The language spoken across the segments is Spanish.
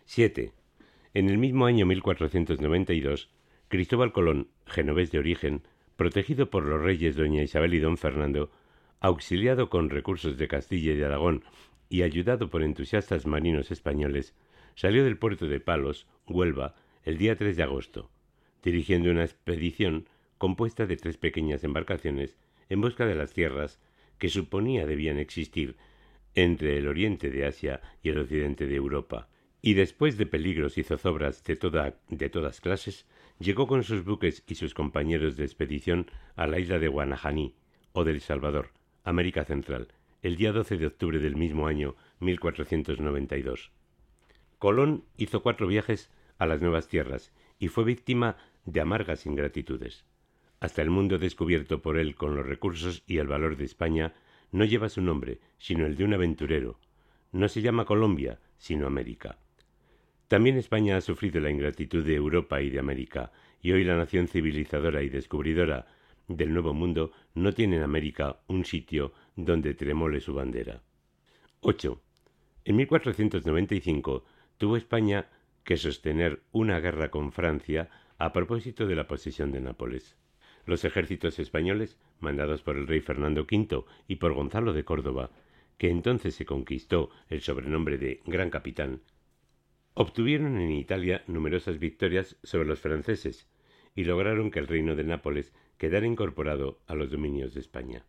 7. En el mismo año 1492, Cristóbal Colón, genovés de origen, protegido por los reyes doña Isabel y don Fernando, auxiliado con recursos de Castilla y de Aragón y ayudado por entusiastas marinos españoles, salió del puerto de Palos, Huelva, el día 3 de agosto, dirigiendo una expedición compuesta de 3 pequeñas embarcaciones en busca de las tierras que suponía debían existir entre el oriente de Asia y el occidente de Europa, y después de peligros y zozobras de todas clases, llegó con sus buques y sus compañeros de expedición a la isla de Guanajaní, o del Salvador, América Central, el día 12 de octubre del mismo año 1492. Colón hizo 4 viajes a las nuevas tierras y fue víctima de amargas ingratitudes. Hasta el mundo descubierto por él con los recursos y el valor de España no lleva su nombre, sino el de un aventurero. No se llama Colombia, sino América. También España ha sufrido la ingratitud de Europa y de América, y hoy la nación civilizadora y descubridora del Nuevo Mundo no tiene en América un sitio donde tremole su bandera. 8. En 1495 tuvo España que sostener una guerra con Francia a propósito de la posesión de Nápoles. Los ejércitos españoles, mandados por el rey Fernando V y por Gonzalo de Córdoba, que entonces se conquistó el sobrenombre de Gran Capitán, obtuvieron en Italia numerosas victorias sobre los franceses y lograron que el reino de Nápoles quedara incorporado a los dominios de España.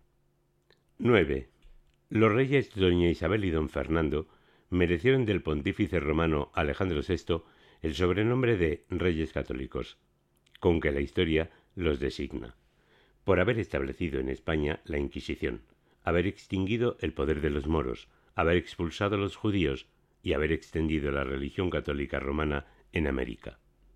9. Los reyes doña Isabel y don Fernando merecieron del pontífice romano Alejandro VI el sobrenombre de Reyes Católicos, con que la historia los designa, por haber establecido en España la Inquisición, haber extinguido el poder de los moros, haber expulsado a los judíos y haber extendido la religión católica romana en América.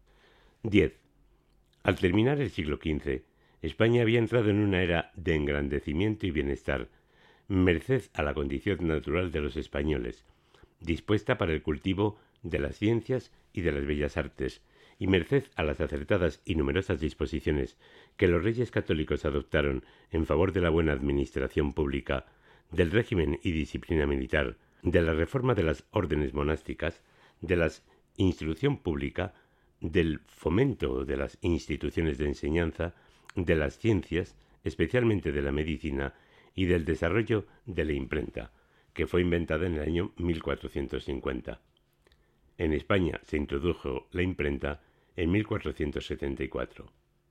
10. Al terminar el siglo XV, España había entrado en una era de engrandecimiento y bienestar, merced a la condición natural de los españoles, dispuesta para el cultivo de las ciencias y de las bellas artes, y merced a las acertadas y numerosas disposiciones que los reyes católicos adoptaron en favor de la buena administración pública, del régimen y disciplina militar, de la reforma de las órdenes monásticas, de la instrucción pública, del fomento de las instituciones de enseñanza, de las ciencias, especialmente de la medicina, y del desarrollo de la imprenta, que fue inventada en el año 1450. En España se introdujo la imprenta en 1474.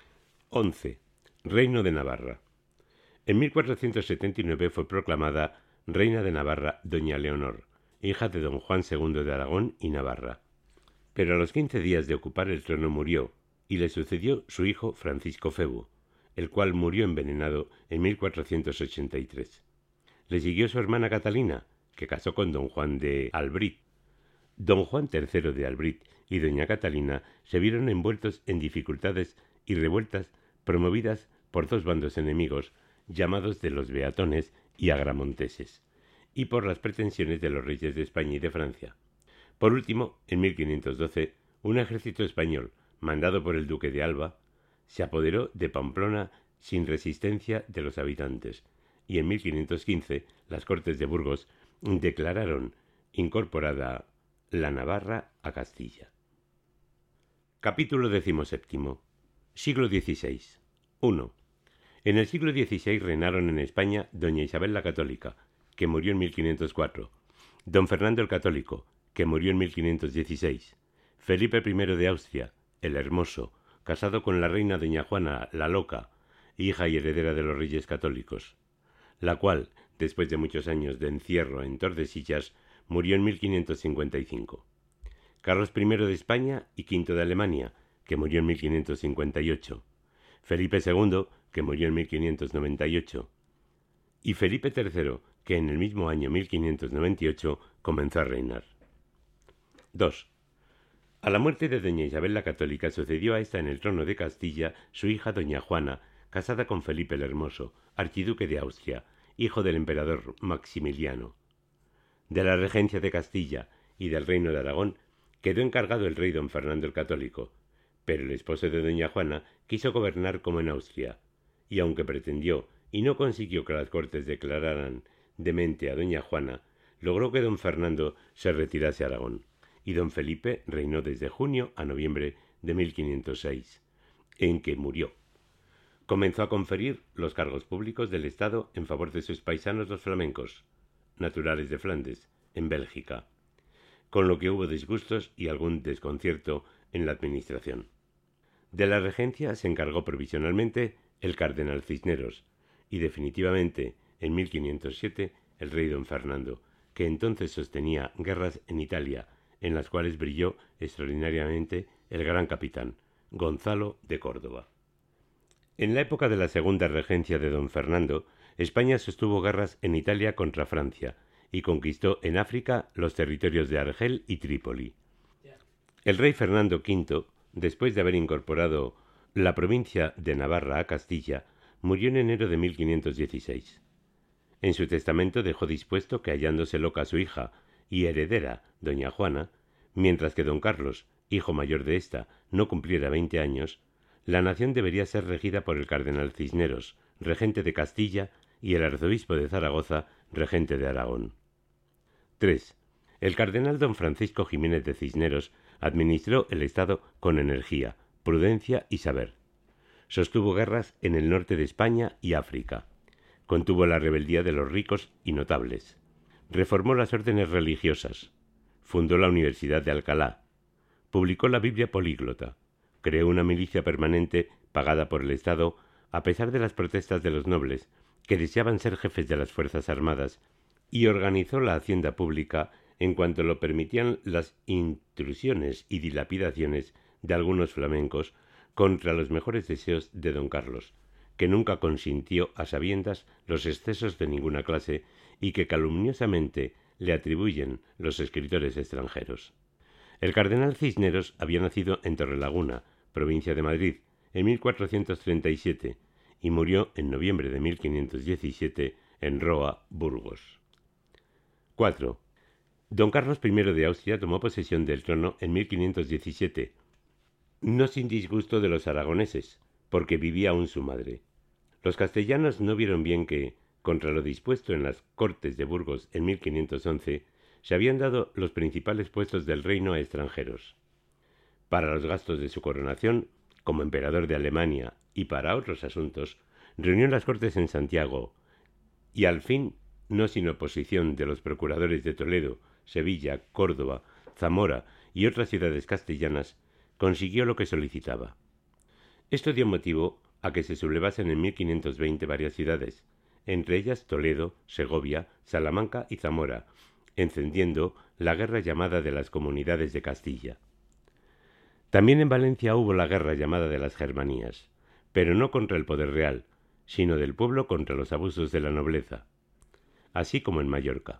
11. Reino de Navarra. En 1479 fue proclamada reina de Navarra doña Leonor, hija de don Juan II de Aragón y Navarra. Pero a los 15 días de ocupar el trono murió, y le sucedió su hijo Francisco Febo, el cual murió envenenado en 1483. Le siguió su hermana Catalina, que casó con don Juan de Albrit. Don Juan III de Albrit y doña Catalina se vieron envueltos en dificultades y revueltas promovidas por 2 bandos enemigos, llamados de los Beatones y Agramonteses, y por las pretensiones de los reyes de España y de Francia. Por último, en 1512, un ejército español, mandado por el duque de Alba, se apoderó de Pamplona sin resistencia de los habitantes, y en 1515 las Cortes de Burgos declararon incorporada la Navarra a Castilla. Capítulo 17. Siglo XVI. 1. En el siglo XVI reinaron en España doña Isabel la Católica, que murió en 1504, don Fernando el Católico, que murió en 1516, Felipe I de Austria, el Hermoso, casado con la reina doña Juana la Loca, hija y heredera de los reyes católicos, la cual, después de muchos años de encierro en Tordesillas, murió en 1555. Carlos I de España y V de Alemania, que murió en 1558. Felipe II, que murió en 1598. Y Felipe III, que en el mismo año 1598 comenzó a reinar. 2. A la muerte de doña Isabel la Católica sucedió a esta en el trono de Castilla su hija doña Juana, casada con Felipe el Hermoso, archiduque de Austria, hijo del emperador Maximiliano. De la regencia de Castilla y del reino de Aragón quedó encargado el rey don Fernando el Católico, pero el esposo de doña Juana quiso gobernar como en Austria, y aunque pretendió y no consiguió que las Cortes declararan demente a doña Juana, logró que don Fernando se retirase a Aragón, y don Felipe reinó desde junio a noviembre de 1506, en que murió. Comenzó a conferir los cargos públicos del Estado en favor de sus paisanos los flamencos, naturales de Flandes, en Bélgica, con lo que hubo disgustos y algún desconcierto en la administración. De la regencia se encargó provisionalmente el cardenal Cisneros y definitivamente en 1507 el rey don Fernando, que entonces sostenía guerras en Italia, en las cuales brilló extraordinariamente el gran capitán Gonzalo de Córdoba. En la época de la segunda regencia de don Fernando, España sostuvo guerras en Italia contra Francia y conquistó en África los territorios de Argel y Trípoli. El rey Fernando V, después de haber incorporado la provincia de Navarra a Castilla, murió en enero de 1516. En su testamento dejó dispuesto que, hallándose loca su hija y heredera, doña Juana, mientras que don Carlos, hijo mayor de ésta, no cumpliera 20 años, la nación debería ser regida por el cardenal Cisneros, regente de Castilla, y el arzobispo de Zaragoza, regente de Aragón. 3. El cardenal don Francisco Jiménez de Cisneros administró el Estado con energía, prudencia y saber. Sostuvo guerras en el norte de España y África. Contuvo la rebeldía de los ricos y notables. Reformó las órdenes religiosas. Fundó la Universidad de Alcalá. Publicó la Biblia políglota. Creó una milicia permanente pagada por el Estado a pesar de las protestas de los nobles, que deseaban ser jefes de las Fuerzas Armadas, y organizó la hacienda pública en cuanto lo permitían las intrusiones y dilapidaciones de algunos flamencos contra los mejores deseos de don Carlos, que nunca consintió a sabiendas los excesos de ninguna clase y que calumniosamente le atribuyen los escritores extranjeros. El cardenal Cisneros había nacido en Torrelaguna, provincia de Madrid, en 1437 y murió en noviembre de 1517 en Roa, Burgos. 4. Don Carlos I de Austria tomó posesión del trono en 1517, no sin disgusto de los aragoneses, porque vivía aún su madre. Los castellanos no vieron bien que, contra lo dispuesto en las Cortes de Burgos en 1511, se habían dado los principales puestos del reino a extranjeros. Para los gastos de su coronación, como emperador de Alemania, y para otros asuntos, reunió las Cortes en Santiago, y al fin, no sin oposición de los procuradores de Toledo, Sevilla, Córdoba, Zamora y otras ciudades castellanas, consiguió lo que solicitaba. Esto dio motivo a que se sublevasen en 1520 varias ciudades, entre ellas Toledo, Segovia, Salamanca y Zamora, encendiendo la guerra llamada de las Comunidades de Castilla. También en Valencia hubo la guerra llamada de las Germanías, pero no contra el poder real, sino del pueblo contra los abusos de la nobleza, así como en Mallorca.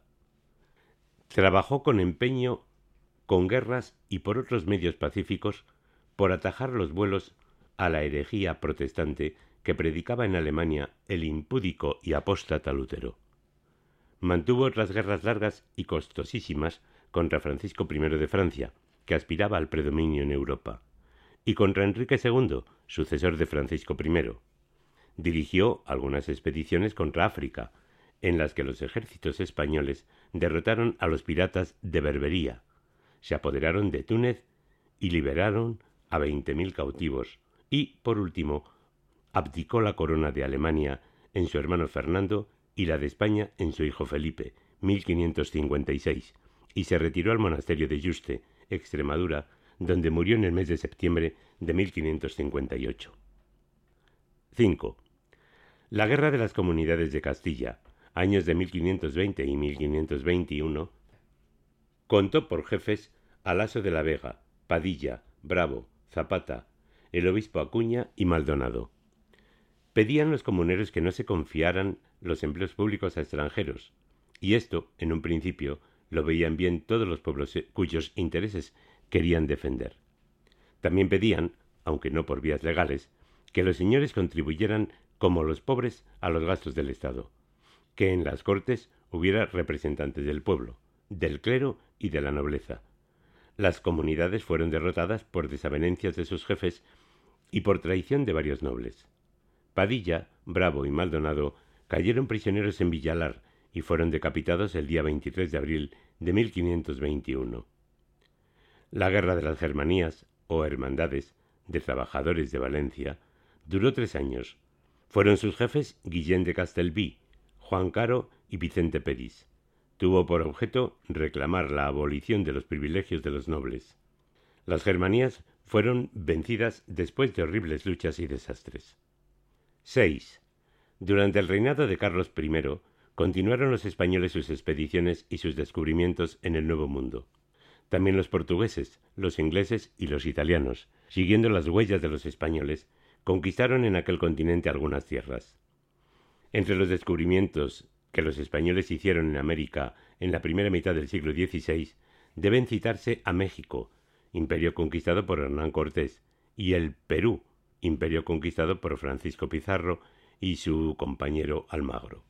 Trabajó con empeño, con guerras y por otros medios pacíficos, por atajar los vuelos a la herejía protestante que predicaba en Alemania el impúdico y apóstata Lutero. Mantuvo otras guerras largas y costosísimas contra Francisco I de Francia, que aspiraba al predominio en Europa, y contra Enrique II, sucesor de Francisco I. Dirigió algunas expediciones contra África, en las que los ejércitos españoles derrotaron a los piratas de Berbería, se apoderaron de Túnez y liberaron a 20.000 cautivos, y, por último, abdicó la corona de Alemania en su hermano Fernando y la de España en su hijo Felipe, 1556, y se retiró al monasterio de Yuste, Extremadura, donde murió en el mes de septiembre de 1558. 5. La Guerra de las Comunidades de Castilla, años de 1520 y 1521, contó por jefes a Laso de la Vega, Padilla, Bravo, Zapata, el obispo Acuña y Maldonado. Pedían los comuneros que no se confiaran los empleos públicos a extranjeros, y esto, en un principio, lo veían bien todos los pueblos cuyos intereses querían defender. También pedían, aunque no por vías legales, que los señores contribuyeran como los pobres a los gastos del Estado, que en las Cortes hubiera representantes del pueblo, del clero y de la nobleza. Las comunidades fueron derrotadas por desavenencias de sus jefes y por traición de varios nobles. Padilla, Bravo y Maldonado cayeron prisioneros en Villalar y fueron decapitados el día 23 de abril de 1521. La Guerra de las Germanías, o Hermandades, de Trabajadores de Valencia, duró 3 años. Fueron sus jefes Guillén de Castelví, Juan Caro y Vicente Peris. Tuvo por objeto reclamar la abolición de los privilegios de los nobles. Las Germanías fueron vencidas después de horribles luchas y desastres. 6. Durante el reinado de Carlos I, continuaron los españoles sus expediciones y sus descubrimientos en el Nuevo Mundo. También los portugueses, los ingleses y los italianos, siguiendo las huellas de los españoles, conquistaron en aquel continente algunas tierras. Entre los descubrimientos que los españoles hicieron en América en la primera mitad del siglo XVI, deben citarse a México, imperio conquistado por Hernán Cortés, y el Perú, imperio conquistado por Francisco Pizarro y su compañero Almagro.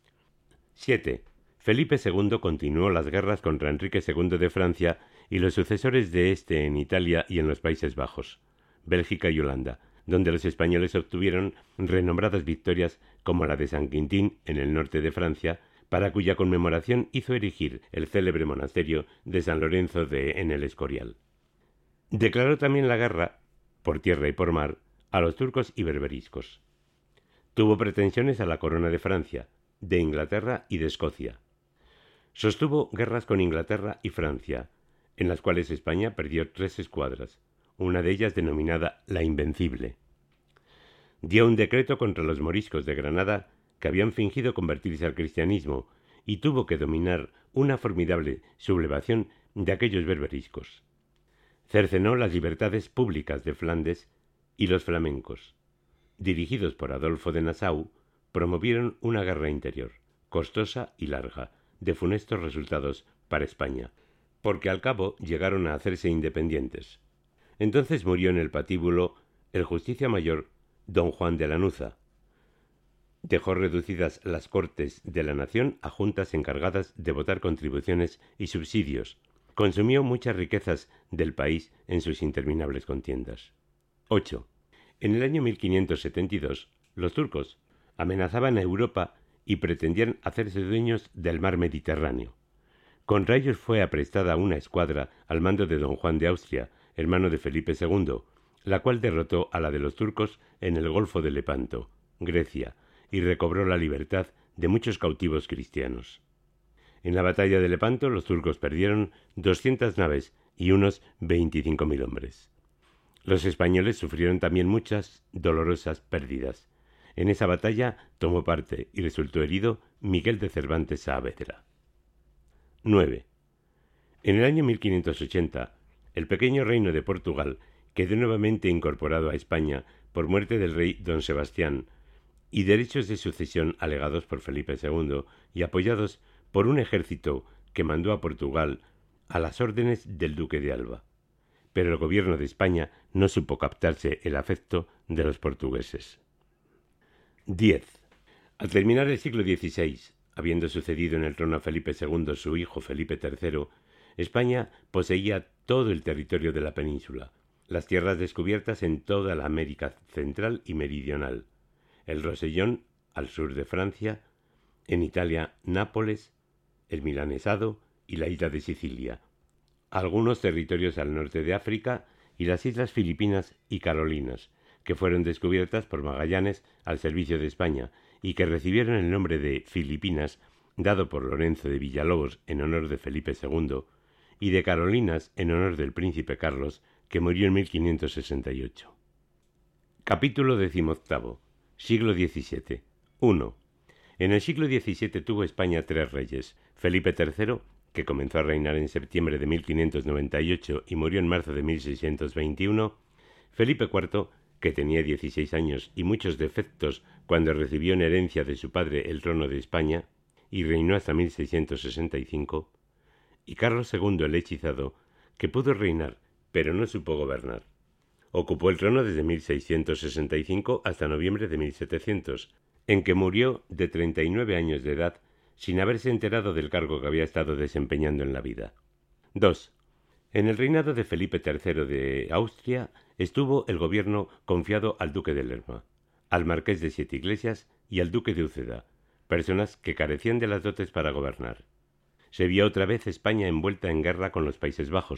7. Felipe II continuó las guerras contra Enrique II de Francia y los sucesores de este en Italia y en los Países Bajos, Bélgica y Holanda, donde los españoles obtuvieron renombradas victorias como la de San Quintín en el norte de Francia, para cuya conmemoración hizo erigir el célebre monasterio de San Lorenzo en el Escorial. Declaró también la guerra, por tierra y por mar, a los turcos y berberiscos. Tuvo pretensiones a la corona de Francia, de Inglaterra y de Escocia. Sostuvo guerras con Inglaterra y Francia, en las cuales España perdió 3 escuadras, una de ellas denominada la Invencible. Dio un decreto contra los moriscos de Granada que habían fingido convertirse al cristianismo y tuvo que dominar una formidable sublevación de aquellos berberiscos. Cercenó las libertades públicas de Flandes y los flamencos. Dirigidos por Adolfo de Nassau, promovieron una guerra interior, costosa y larga, de funestos resultados para España, porque al cabo llegaron a hacerse independientes. Entonces murió en el patíbulo el Justicia Mayor don Juan de Lanuza. Dejó reducidas las Cortes de la Nación a juntas encargadas de votar contribuciones y subsidios. Consumió muchas riquezas del país en sus interminables contiendas. 8. En el año 1572, los turcos amenazaban a Europa y pretendían hacerse dueños del mar Mediterráneo. Contra ellos fue aprestada una escuadra al mando de don Juan de Austria, hermano de Felipe II, la cual derrotó a la de los turcos en el Golfo de Lepanto, Grecia, y recobró la libertad de muchos cautivos cristianos. En la batalla de Lepanto los turcos perdieron 200 naves y unos 25.000 hombres. Los españoles sufrieron también muchas dolorosas pérdidas. En esa batalla tomó parte y resultó herido Miguel de Cervantes Saavedra. 9. En el año 1580, el pequeño reino de Portugal quedó nuevamente incorporado a España por muerte del rey don Sebastián y derechos de sucesión alegados por Felipe II y apoyados por un ejército que mandó a Portugal a las órdenes del duque de Alba. Pero el gobierno de España no supo captarse el afecto de los portugueses. 10. Al terminar el siglo XVI, habiendo sucedido en el trono a Felipe II su hijo Felipe III, España poseía todo el territorio de la península, las tierras descubiertas en toda la América central y meridional, el Rosellón al sur de Francia, en Italia Nápoles, el Milanesado y la isla de Sicilia, algunos territorios al norte de África y las islas Filipinas y Carolinas, que fueron descubiertas por Magallanes al servicio de España y que recibieron el nombre de Filipinas, dado por Lorenzo de Villalobos en honor de Felipe II, y de Carolinas en honor del príncipe Carlos, que murió en 1568. Capítulo 18. Siglo XVII. 1. En el siglo XVII tuvo España 3 reyes: Felipe III, que comenzó a reinar en septiembre de 1598 y murió en marzo de 1621, Felipe IV, que tenía 16 años y muchos defectos cuando recibió en herencia de su padre el trono de España, y reinó hasta 1665, y Carlos II el hechizado, que pudo reinar, pero no supo gobernar. Ocupó el trono desde 1665 hasta noviembre de 1700, en que murió de 39 años de edad, sin haberse enterado del cargo que había estado desempeñando en la vida. 2. En el reinado de Felipe III de Austria estuvo el gobierno confiado al duque de Lerma, al marqués de Siete Iglesias y al duque de Úceda, personas que carecían de las dotes para gobernar. Se vio otra vez España envuelta en guerra con los Países Bajos,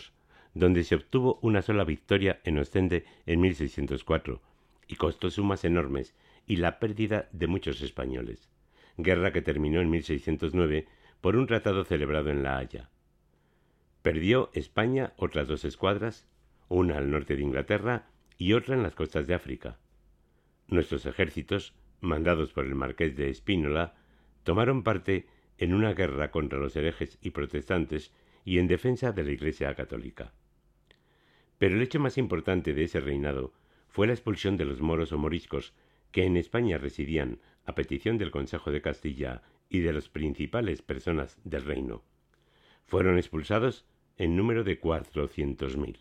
donde se obtuvo una sola victoria en Ostende en 1604, y costó sumas enormes y la pérdida de muchos españoles. Guerra que terminó en 1609 por un tratado celebrado en La Haya. Perdió España otras 2 escuadras, una al norte de Inglaterra y otra en las costas de África. Nuestros ejércitos, mandados por el marqués de Spínola, tomaron parte en una guerra contra los herejes y protestantes y en defensa de la Iglesia católica. Pero el hecho más importante de ese reinado fue la expulsión de los moros o moriscos que en España residían a petición del Consejo de Castilla y de las principales personas del reino. Fueron expulsados en número de 400.000.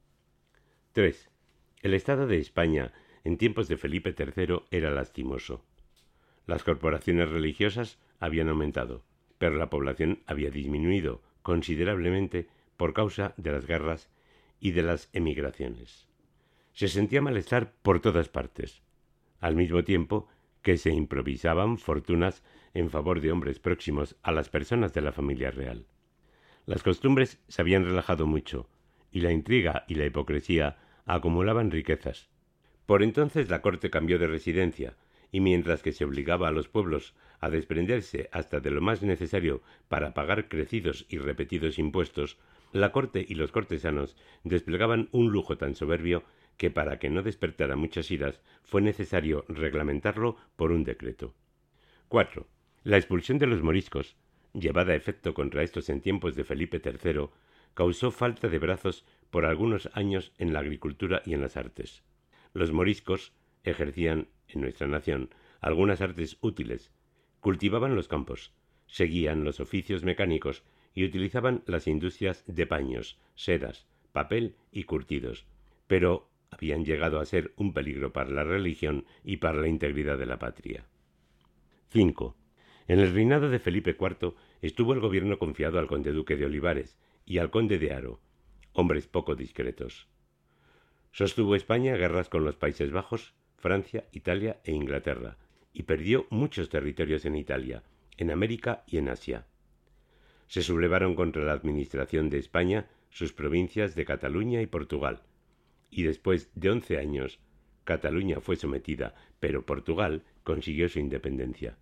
3. El estado de España en tiempos de Felipe III era lastimoso. Las corporaciones religiosas habían aumentado, pero la población había disminuido considerablemente por causa de las guerras y de las emigraciones. Se sentía malestar por todas partes, al mismo tiempo que se improvisaban fortunas en favor de hombres próximos a las personas de la familia real. Las costumbres se habían relajado mucho, y la intriga y la hipocresía acumulaban riquezas. Por entonces la corte cambió de residencia, y mientras que se obligaba a los pueblos a desprenderse hasta de lo más necesario para pagar crecidos y repetidos impuestos, la corte y los cortesanos desplegaban un lujo tan soberbio que para que no despertara muchas iras fue necesario reglamentarlo por un decreto. 4. La expulsión de los moriscos, llevada a efecto contra estos en tiempos de Felipe III, causó falta de brazos por algunos años en la agricultura y en las artes. Los moriscos ejercían en nuestra nación algunas artes útiles, cultivaban los campos, seguían los oficios mecánicos y utilizaban las industrias de paños, sedas, papel y curtidos, pero habían llegado a ser un peligro para la religión y para la integridad de la patria. 5. En el reinado de Felipe IV estuvo el gobierno confiado al conde duque de Olivares y al conde de Haro, hombres poco discretos. Sostuvo España guerras con los Países Bajos, Francia, Italia e Inglaterra, y perdió muchos territorios en Italia, en América y en Asia. Se sublevaron contra la administración de España sus provincias de Cataluña y Portugal, y después de 11 años, Cataluña fue sometida, pero Portugal consiguió su independencia,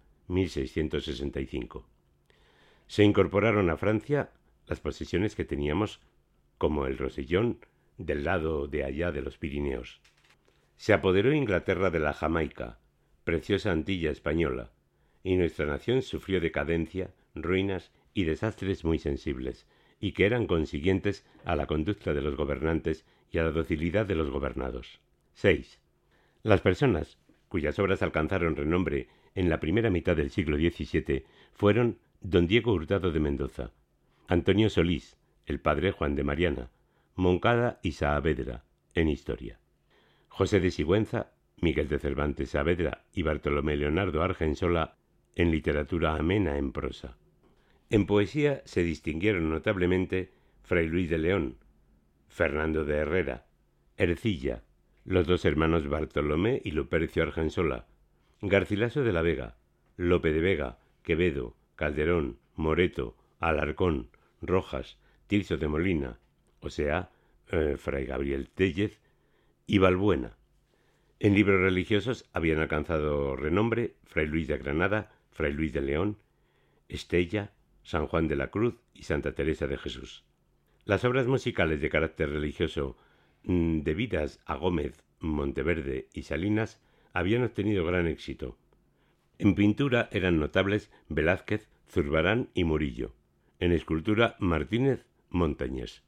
1665. Se incorporaron a Francia las posesiones que teníamos, como el Rosellón, del lado de allá de los Pirineos. Se apoderó Inglaterra de la Jamaica, preciosa Antilla española, y nuestra nación sufrió decadencia, ruinas y desastres muy sensibles, y que eran consiguientes a la conducta de los gobernantes y a la docilidad de los gobernados. 6. Las personas cuyas obras alcanzaron renombre en la primera mitad del siglo XVII fueron don Diego Hurtado de Mendoza, Antonio Solís, el padre Juan de Mariana, Moncada y Saavedra, en historia, José de Sigüenza, Miguel de Cervantes Saavedra y Bartolomé Leonardo Argensola, en literatura amena en prosa. En poesía se distinguieron notablemente Fray Luis de León, Fernando de Herrera, Ercilla, los 2 hermanos Bartolomé y Lupercio Argensola, Garcilaso de la Vega, Lope de Vega, Quevedo, Calderón, Moreto, Alarcón, Rojas, Tirso de Molina, o sea, Fray Gabriel Tellez, y Balbuena. En libros religiosos habían alcanzado renombre Fray Luis de Granada, Fray Luis de León, Estella, San Juan de la Cruz y Santa Teresa de Jesús. Las obras musicales de carácter religioso debidas a Gómez, Monteverde y Salinas habían obtenido gran éxito. En pintura eran notables Velázquez, Zurbarán y Murillo. En escultura Martínez, Montañés.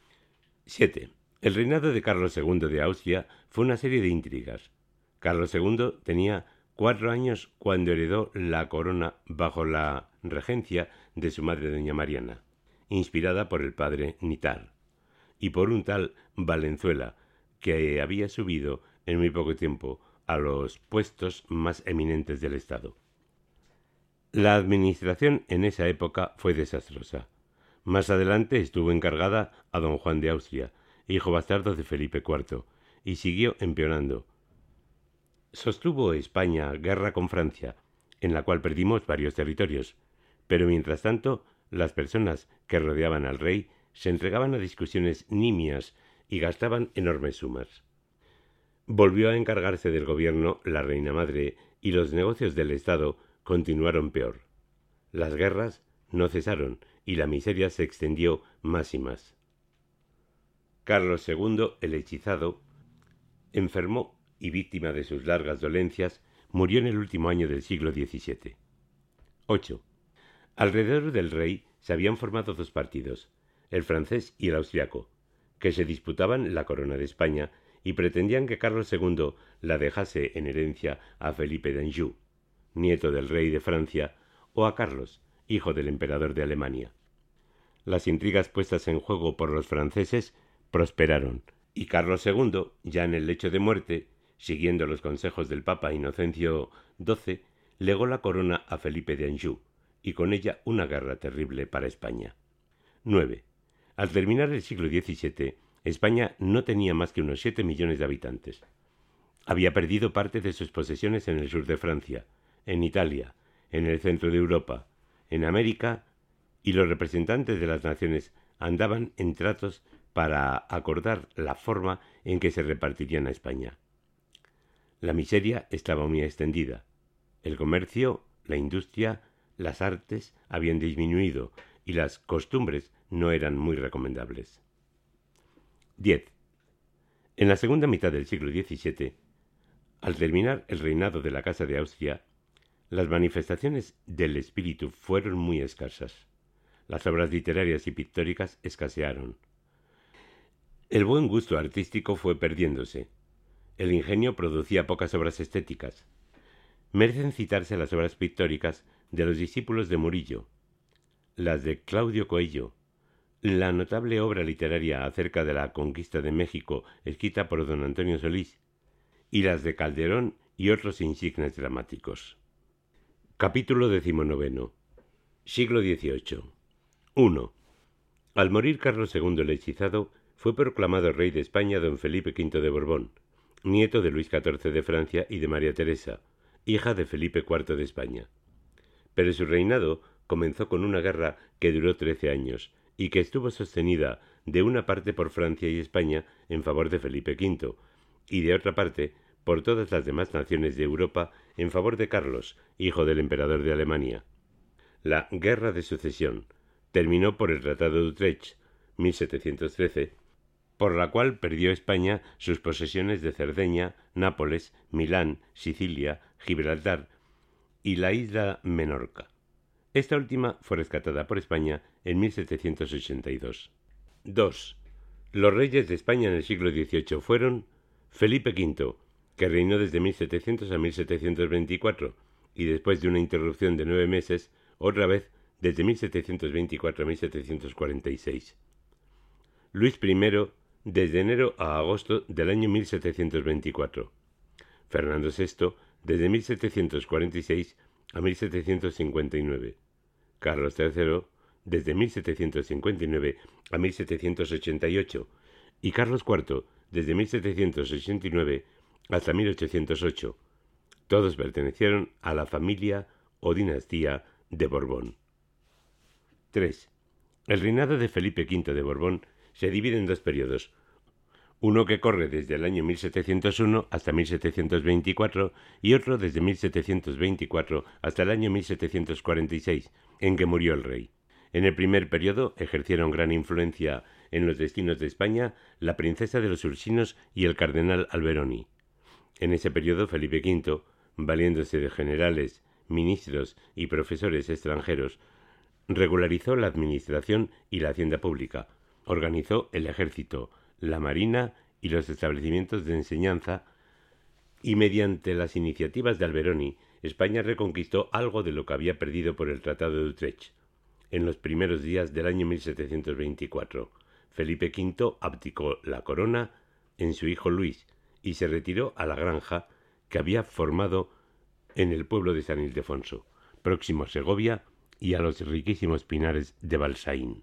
7. El reinado de Carlos II de Austria fue una serie de intrigas. Carlos II tenía 4 años cuando heredó la corona bajo la regencia de su madre doña Mariana, inspirada por el padre Nitar, y por un tal Valenzuela, que había subido en muy poco tiempo a los puestos más eminentes del Estado. La administración en esa época fue desastrosa. Más adelante estuvo encargada a don Juan de Austria, hijo bastardo de Felipe IV, y siguió empeorando. Sostuvo España guerra con Francia, en la cual perdimos varios territorios, pero mientras tanto las personas que rodeaban al rey se entregaban a discusiones nimias y gastaban enormes sumas. Volvió a encargarse del gobierno la reina madre y los negocios del Estado continuaron peor. Las guerras no cesaron y la miseria se extendió más y más. Carlos II, el hechizado, enfermó y, víctima de sus largas dolencias, murió en el último año del siglo XVII. 8. Alrededor del rey se habían formado dos partidos, el francés y el austriaco, que se disputaban la corona de España y pretendían que Carlos II la dejase en herencia a Felipe d'Anjou, nieto del rey de Francia, o a Carlos, hijo del emperador de Alemania. Las intrigas puestas en juego por los franceses prosperaron, y Carlos II, ya en el lecho de muerte, siguiendo los consejos del Papa Inocencio XII, legó la corona a Felipe d'Anjou, y con ella una guerra terrible para España. 9. Al terminar el siglo XVII, España no tenía más que unos 7 millones de habitantes. Había perdido parte de sus posesiones en el sur de Francia, en Italia, en el centro de Europa, en América, y los representantes de las naciones andaban en tratos para acordar la forma en que se repartirían a España. La miseria estaba muy extendida. El comercio, la industria, las artes habían disminuido y las costumbres no eran muy recomendables. 10. En la segunda mitad del siglo XVII, al terminar el reinado de la Casa de Austria, las manifestaciones del espíritu fueron muy escasas. Las obras literarias y pictóricas escasearon. El buen gusto artístico fue perdiéndose. El ingenio producía pocas obras estéticas. Merecen citarse las obras pictóricas de los discípulos de Murillo, las de Claudio Coello, la notable obra literaria acerca de la conquista de México escrita por don Antonio Solís, y las de Calderón y otros insignes dramáticos. Capítulo 19. Siglo XVIII. 1. Al morir Carlos II el hechizado, fue proclamado rey de España don Felipe V de Borbón, nieto de Luis XIV de Francia y de María Teresa, hija de Felipe IV de España. Pero su reinado comenzó con una guerra que duró 13 años y que estuvo sostenida de una parte por Francia y España en favor de Felipe V y de otra parte por todas las demás naciones de Europa en favor de Carlos, hijo del emperador de Alemania. La Guerra de Sucesión terminó por el Tratado de Utrecht, 1713, por la cual perdió España sus posesiones de Cerdeña, Nápoles, Milán, Sicilia, Gibraltar y la isla Menorca. Esta última fue rescatada por España en 1782. 2. Los reyes de España en el siglo XVIII fueron Felipe V, que reinó desde 1700 a 1724, y después de una interrupción de 9 meses, otra vez desde 1724 a 1746. Luis I, desde enero a agosto del año 1724. Fernando VI, desde 1746 a 1759. Carlos III, desde 1759 a 1788. Y Carlos IV, desde 1789 hasta 1808. Todos pertenecieron a la familia o dinastía de Borbón. 3. El reinado de Felipe V de Borbón se divide en dos periodos, uno que corre desde el año 1701 hasta 1724 y otro desde 1724 hasta el año 1746, en que murió el rey. En el primer periodo ejercieron gran influencia en los destinos de España la princesa de los Ursinos y el cardenal Alberoni. En ese periodo Felipe V, valiéndose de generales, ministros y profesores extranjeros, regularizó la administración y la hacienda pública, organizó el ejército, la marina y los establecimientos de enseñanza, y mediante las iniciativas de Alberoni, España reconquistó algo de lo que había perdido por el Tratado de Utrecht. En los primeros días del año 1724, Felipe V abdicó la corona en su hijo Luis y se retiró a la granja que había formado en el pueblo de San Ildefonso, próximo a Segovia y a los riquísimos pinares de Balsaín.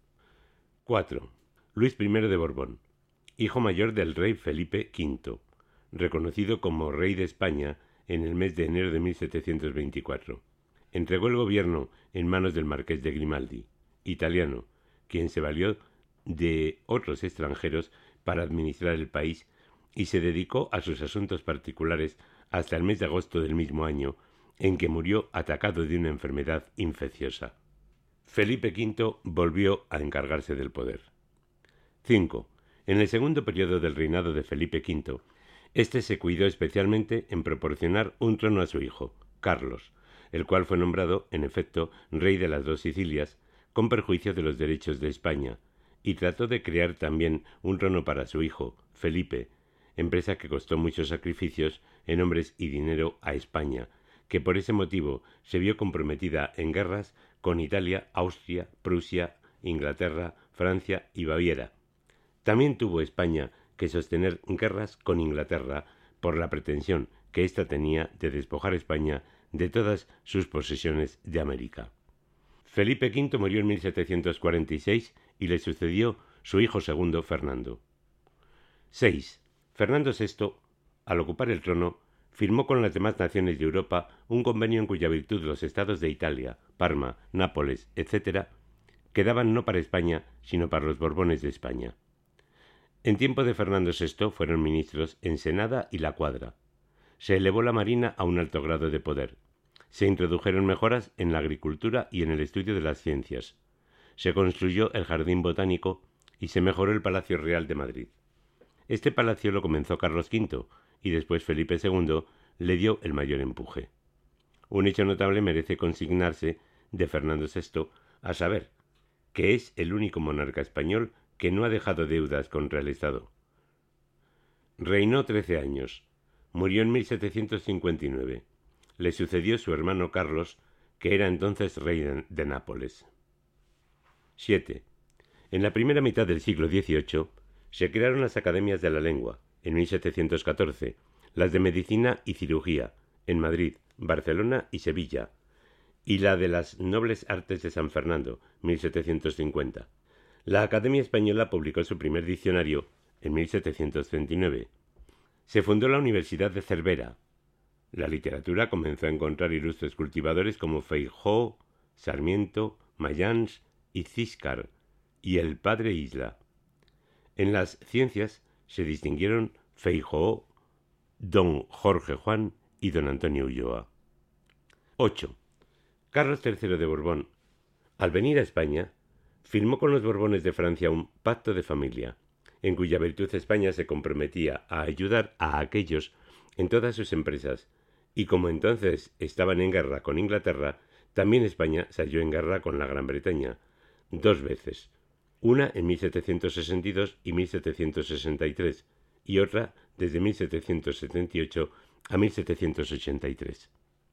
4. Luis I de Borbón, hijo mayor del rey Felipe V, reconocido como rey de España en el mes de enero de 1724. Entregó el gobierno en manos del marqués de Grimaldi, italiano, quien se valió de otros extranjeros para administrar el país y se dedicó a sus asuntos particulares hasta el mes de agosto del mismo año, en que murió atacado de una enfermedad infecciosa. Felipe V volvió a encargarse del poder. 5. En el segundo periodo del reinado de Felipe V, este se cuidó especialmente en proporcionar un trono a su hijo, Carlos, el cual fue nombrado, en efecto, rey de las dos Sicilias, con perjuicio de los derechos de España, y trató de crear también un trono para su hijo, Felipe, empresa que costó muchos sacrificios en hombres y dinero a España, que por ese motivo se vio comprometida en guerras con Italia, Austria, Prusia, Inglaterra, Francia y Baviera. También tuvo España que sostener guerras con Inglaterra por la pretensión que ésta tenía de despojar España de todas sus posesiones de América. Felipe V murió en 1746 y le sucedió su hijo segundo, Fernando. 6. Fernando VI, al ocupar el trono, firmó con las demás naciones de Europa un convenio en cuya virtud los estados de Italia, Parma, Nápoles, etc., quedaban no para España, sino para los Borbones de España. En tiempo de Fernando VI fueron ministros Ensenada y La Cuadra. Se elevó la marina a un alto grado de poder. Se introdujeron mejoras en la agricultura y en el estudio de las ciencias. Se construyó el Jardín Botánico y se mejoró el Palacio Real de Madrid. Este palacio lo comenzó Carlos V y después Felipe II le dio el mayor empuje. Un hecho notable merece consignarse de Fernando VI, a saber, que es el único monarca español que no ha dejado deudas contra el Estado. Reinó 13 años. Murió en 1759. Le sucedió su hermano Carlos, que era entonces rey de Nápoles. 7. En la primera mitad del siglo XVIII se crearon las Academias de la Lengua, en 1714, las de Medicina y Cirugía, en Madrid, Barcelona y Sevilla, y la de las Nobles Artes de San Fernando, 1750. La Academia Española publicó su primer diccionario en 1739. Se fundó la Universidad de Cervera. La literatura comenzó a encontrar ilustres cultivadores como Feijóo, Sarmiento, Mayans y Ciscar, y el padre Isla. En las ciencias se distinguieron Feijóo, don Jorge Juan y don Antonio Ulloa. 8. Carlos III de Borbón, al venir a España, firmó con los Borbones de Francia un pacto de familia, en cuya virtud España se comprometía a ayudar a aquellos en todas sus empresas, y como entonces estaban en guerra con Inglaterra, también España se halló en guerra con la Gran Bretaña, 2 veces, una en 1762 y 1763, y otra desde 1778 a 1783.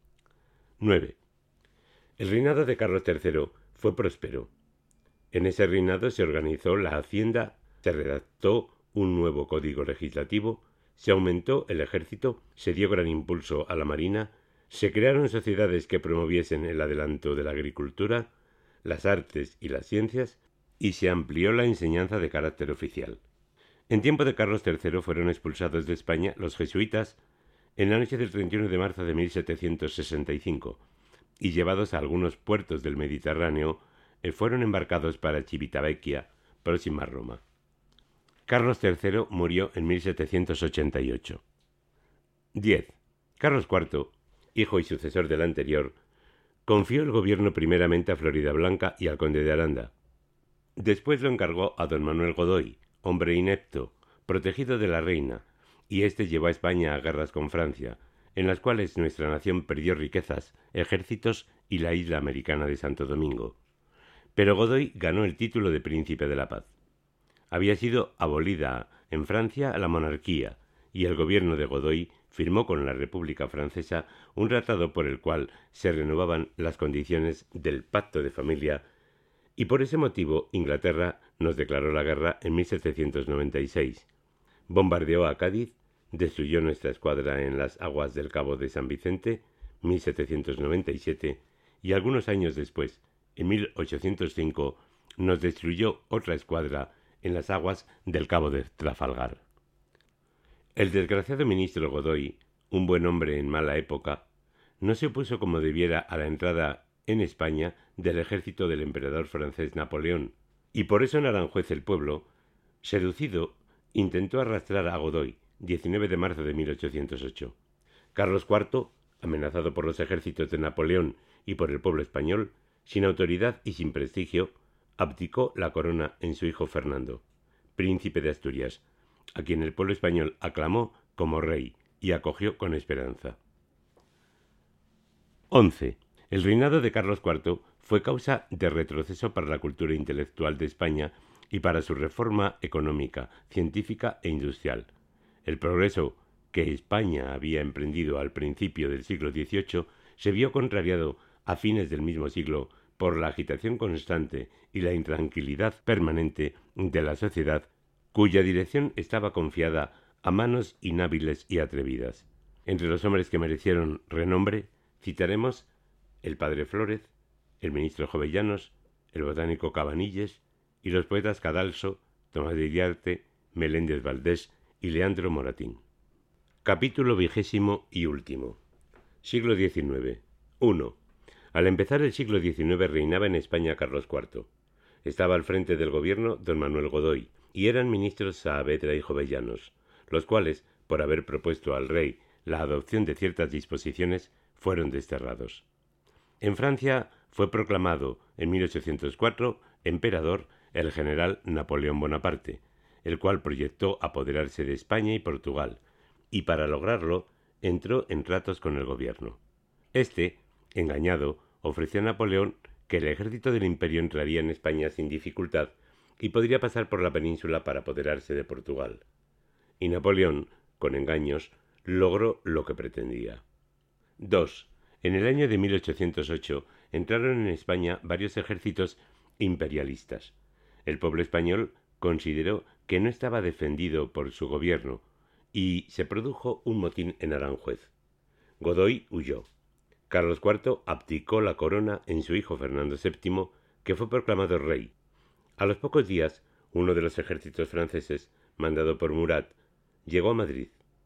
9. El reinado de Carlos III fue próspero. En ese reinado se organizó la Hacienda, se redactó un nuevo código legislativo, se aumentó el ejército, se dio gran impulso a la marina, se crearon sociedades que promoviesen el adelanto de la agricultura, las artes y las ciencias, y se amplió la enseñanza de carácter oficial. En tiempo de Carlos III fueron expulsados de España los jesuitas en la noche del 31 de marzo de 1765 y llevados a algunos puertos del Mediterráneo, fueron embarcados para Civitavecchia, próxima a Roma. Carlos III murió en 1788. 10. Carlos IV, hijo y sucesor del anterior, confió el gobierno primeramente a Floridablanca y al conde de Aranda. Después lo encargó a don Manuel Godoy, hombre inepto, protegido de la reina, y éste llevó a España a guerras con Francia, en las cuales nuestra nación perdió riquezas, ejércitos y la isla americana de Santo Domingo. Pero Godoy ganó el título de Príncipe de la Paz. Había sido abolida en Francia la monarquía, y el gobierno de Godoy firmó con la República Francesa un tratado por el cual se renovaban las condiciones del pacto de familia, y por ese motivo Inglaterra nos declaró la guerra en 1796. Bombardeó a Cádiz, destruyó nuestra escuadra en las aguas del Cabo de San Vicente, 1797, y algunos años después, en 1805, nos destruyó otra escuadra en las aguas del Cabo de Trafalgar. El desgraciado ministro Godoy, un buen hombre en mala época, no se opuso como debiera a la entrada en España del ejército del emperador francés Napoleón, Y por eso en Aranjuez el pueblo, seducido, intentó arrastrar a Godoy, 19 de marzo de 1808. Carlos IV, amenazado por los ejércitos de Napoleón y por el pueblo español, sin autoridad y sin prestigio, abdicó la corona en su hijo Fernando, príncipe de Asturias, a quien el pueblo español aclamó como rey y acogió con esperanza. 11. El reinado de Carlos IV fue causa de retroceso para la cultura intelectual de España y para su reforma económica, científica e industrial. El progreso que España había emprendido al principio del siglo XVIII se vio contrariado a fines del mismo siglo por la agitación constante y la intranquilidad permanente de la sociedad, cuya dirección estaba confiada a manos inhábiles y atrevidas. Entre los hombres que merecieron renombre citaremos el padre Flórez, el ministro Jovellanos, el botánico Cabanilles y los poetas Cadalso, Tomás de Iriarte, Meléndez Valdés y Leandro Moratín. Capítulo 20 y último. Siglo XIX. 1. Al empezar el siglo XIX reinaba en España Carlos IV. Estaba al frente del gobierno don Manuel Godoy y eran ministros Saavedra y Jovellanos, los cuales, por haber propuesto al rey la adopción de ciertas disposiciones, fueron desterrados. En Francia fue proclamado en 1804 emperador el general Napoleón Bonaparte, el cual proyectó apoderarse de España y Portugal, y para lograrlo entró en tratos con el gobierno. Este, engañado, ofreció a Napoleón que el ejército del imperio entraría en España sin dificultad y podría pasar por la península para apoderarse de Portugal. Y Napoleón, con engaños, logró lo que pretendía. 2. En el año de 1808 entraron en España varios ejércitos imperialistas. El pueblo español consideró que no estaba defendido por su gobierno y se produjo un motín en Aranjuez. Godoy huyó. Carlos IV abdicó la corona en su hijo Fernando VII, que fue proclamado rey. A los pocos días, uno de los ejércitos franceses, mandado por Murat, llegó a Madrid.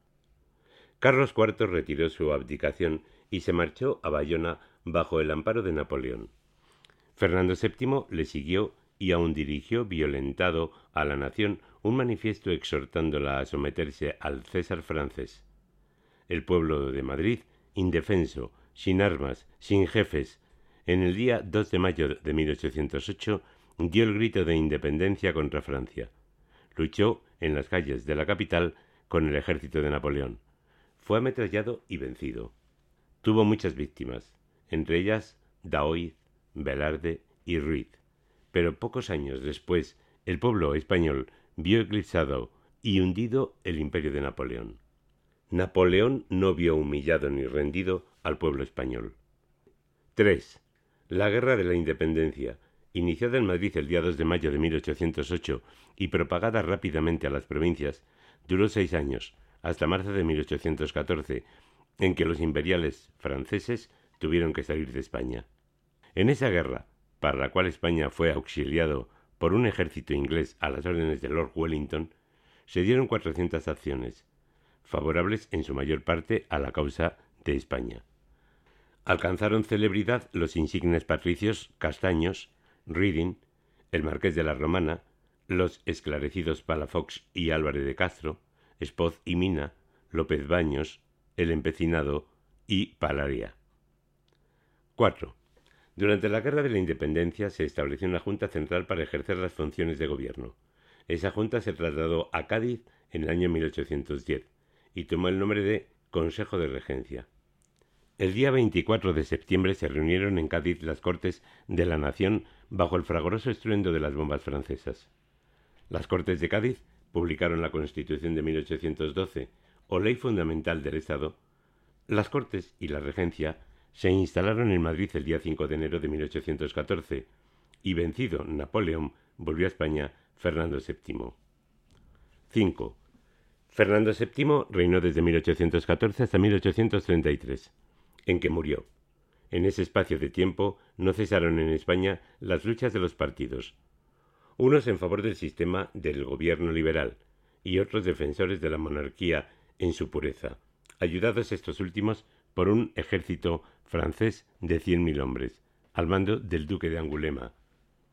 Carlos IV retiró su abdicación y se marchó a Bayona bajo el amparo de Napoleón. Fernando VII le siguió y aun dirigió violentado a la nación un manifiesto exhortándola a someterse al César francés. El pueblo de Madrid, indefenso, sin armas, sin jefes, en el día 2 de mayo de 1808 dio el grito de independencia contra Francia. Luchó en las calles de la capital con el ejército de Napoleón. Fue ametrallado y vencido. Tuvo muchas víctimas, entre ellas Daoiz, Velarde y Ruiz. Pero pocos años después, el pueblo español vio eclipsado y hundido el imperio de Napoleón. Napoleón no vio humillado ni rendido al pueblo español. 3. La Guerra de la Independencia, iniciada en Madrid el día 2 de mayo de 1808 y propagada rápidamente a las provincias, duró 6 años, hasta marzo de 1814, en que los imperiales franceses tuvieron que salir de España. En esa guerra, para la cual España fue auxiliado por un ejército inglés a las órdenes de Lord Wellington, se dieron 400 acciones, favorables en su mayor parte a la causa de España. Alcanzaron celebridad los insignes patricios Castaños, Reading, el marqués de la Romana, los esclarecidos Palafox y Álvarez de Castro, Espoz y Mina, López Baños, el empecinado y Palaria. 4. Durante la Guerra de la Independencia se estableció una Junta Central para ejercer las funciones de gobierno. Esa Junta se trasladó a Cádiz en el año 1810 y tomó el nombre de Consejo de Regencia. El día 24 de septiembre se reunieron en Cádiz las Cortes de la Nación bajo el fragoroso estruendo de las bombas francesas. Las Cortes de Cádiz publicaron la Constitución de 1812, o Ley Fundamental del Estado. Las Cortes y la Regencia se instalaron en Madrid el día 5 de enero de 1814 y, vencido Napoleón, volvió a España Fernando VII. 5. Fernando VII reinó desde 1814 hasta 1833, en que murió. En ese espacio de tiempo no cesaron en España las luchas de los partidos, unos en favor del sistema del gobierno liberal y otros defensores de la monarquía en su pureza, ayudados estos últimos por un ejército francés de 100.000 hombres, al mando del duque de Angulema.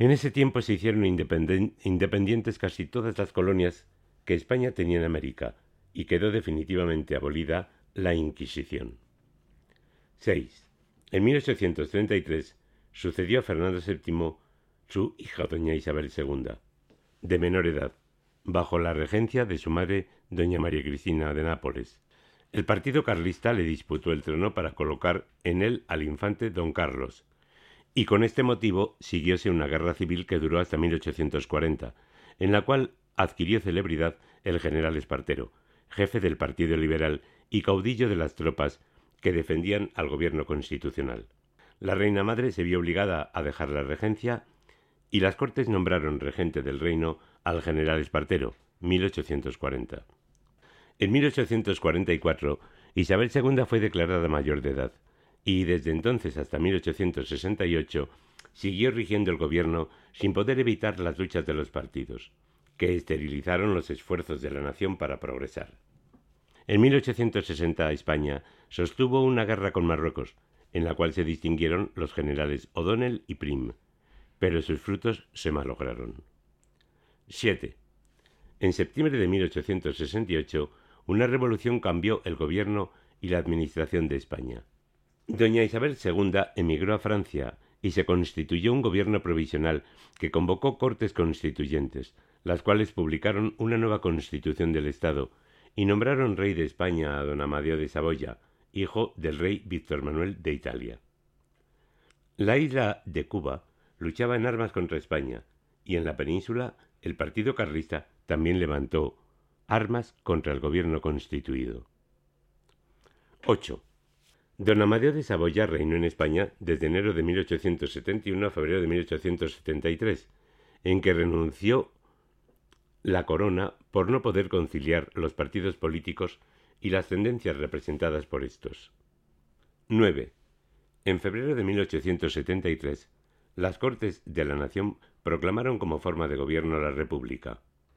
En ese tiempo se hicieron independientes casi todas las colonias que España tenía en América y quedó definitivamente abolida la Inquisición. 6. En 1833 sucedió a Fernando VII su hija doña Isabel II, de menor edad, bajo la regencia de su madre doña María Cristina de Nápoles. El partido carlista le disputó el trono para colocar en él al infante don Carlos, y con este motivo siguióse una guerra civil que duró hasta 1840, en la cual adquirió celebridad el general Espartero, jefe del Partido Liberal y caudillo de las tropas que defendían al gobierno constitucional. La reina madre se vio obligada a dejar la regencia y las Cortes nombraron regente del reino al general Espartero, 1840. En 1844, Isabel II fue declarada mayor de edad y desde entonces hasta 1868 siguió rigiendo el gobierno sin poder evitar las luchas de los partidos, que esterilizaron los esfuerzos de la nación para progresar. En 1860 España sostuvo una guerra con Marruecos, en la cual se distinguieron los generales O'Donnell y Prim, pero sus frutos se malograron. 7. En septiembre de 1868, una revolución cambió el gobierno y la administración de España. Doña Isabel II emigró a Francia y se constituyó un gobierno provisional que convocó Cortes Constituyentes, las cuales publicaron una nueva constitución del Estado y nombraron rey de España a don Amadeo de Saboya, hijo del rey Víctor Manuel de Italia. La isla de Cuba luchaba en armas contra España y en la península el partido carlista también levantó armas contra el gobierno constituido. 8. Don Amadeo de Saboya reinó en España desde enero de 1871 a febrero de 1873, en que renunció la corona por no poder conciliar los partidos políticos y las tendencias representadas por estos. 9. En febrero de 1873, las Cortes de la Nación proclamaron como forma de gobierno la República.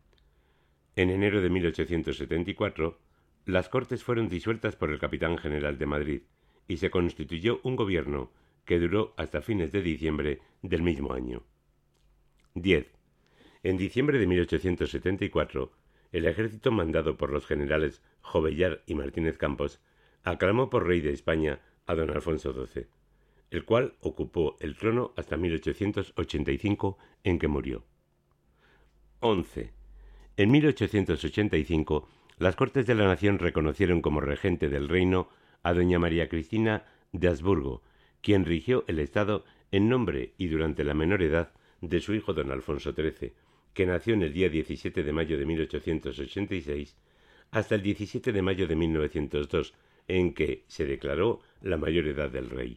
En enero de 1874, las Cortes fueron disueltas por el Capitán General de Madrid y se constituyó un gobierno que duró hasta fines de diciembre del mismo año. 10. En diciembre de 1874, el ejército mandado por los generales Jovellar y Martínez Campos aclamó por rey de España a don Alfonso XII, el cual ocupó el trono hasta 1885, en que murió. 11. En 1885, las Cortes de la Nación reconocieron como regente del reino a doña María Cristina de Habsburgo, quien rigió el Estado en nombre y durante la menor edad de su hijo don Alfonso XIII, que nació en el día 17 de mayo de 1886 hasta el 17 de mayo de 1902, en que se declaró la mayor edad del rey.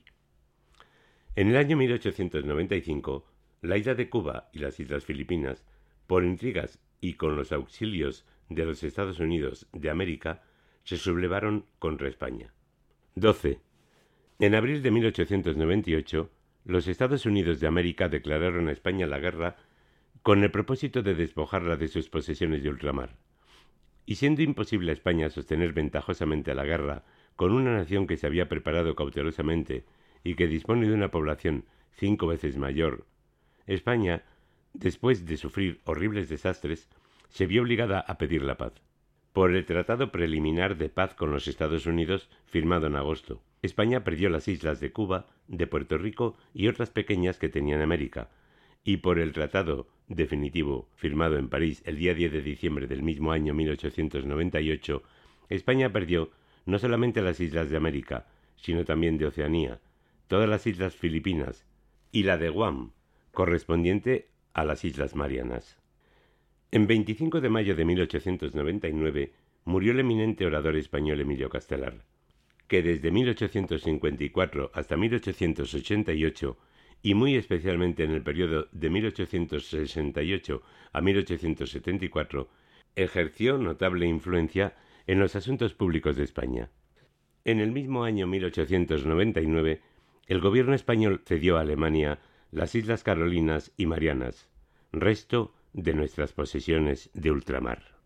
En el año 1895, la isla de Cuba y las islas Filipinas, por intrigas y con los auxilios de los Estados Unidos de América, se sublevaron contra España. 12. En abril de 1898, los Estados Unidos de América declararon a España la guerra con el propósito de despojarla de sus posesiones de ultramar. Y siendo imposible a España sostener ventajosamente la guerra con una nación que se había preparado cautelosamente y que dispone de una población 5 veces mayor, España, después de sufrir horribles desastres, se vio obligada a pedir la paz. Por el Tratado Preliminar de Paz con los Estados Unidos, firmado en agosto, España perdió las islas de Cuba, de Puerto Rico y otras pequeñas que tenía en América, y por el Tratado Definitivo, firmado en París el día 10 de diciembre del mismo año 1898, España perdió no solamente las islas de América, sino también de Oceanía, todas las islas Filipinas y la de Guam, correspondiente a las Islas Marianas. En 25 de mayo de 1899 murió el eminente orador español Emilio Castelar, que desde 1854 hasta 1888, y muy especialmente en el periodo de 1868 a 1874, ejerció notable influencia en los asuntos públicos de España. En el mismo año 1899, el gobierno español cedió a Alemania las Islas Carolinas y Marianas, resto de nuestras posesiones de ultramar.